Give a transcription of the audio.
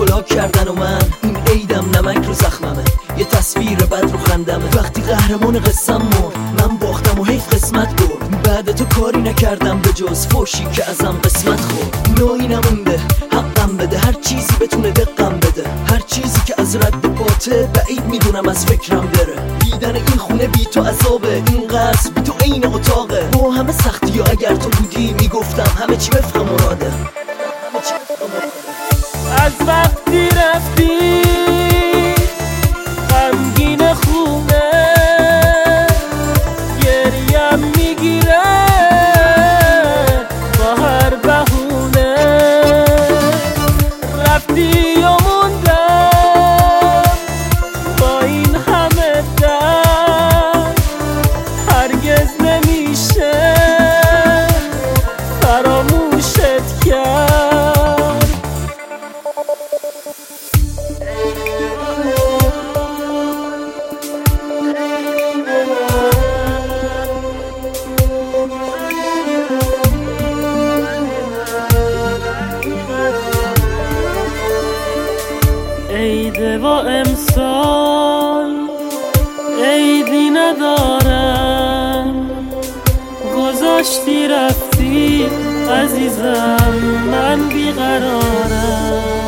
کلا کردن و من این عیدم نمک رو زخممه، یه تصویر بد رو خندمه. وقتی قهرمان قصم مرد من باختم و حیف قسمت برد. بعد تو کاری نکردم به جز فوشی که ازم قسمت خورد. نوعی نمونده حقم بده، هر چیزی بتونه دقم بده. هر چیزی که از رد پاته بعید میدونم از فکرم بره. دیدن این خونه بی تو عذابه، این قصر بی تو عین اتاقه. با همه سختی و اگر تو بودی میگفتم همه چی وفق مراده. از وقتی رفتی غمگین خونه گریم میگیره با هر بهونه. رفتی و موندم با این همه درد، هرگز نمیشه فراموشت کرد. عیده و امسال عیدی ندارم، گذاشتی رفتی عزیزم من بیقرارم.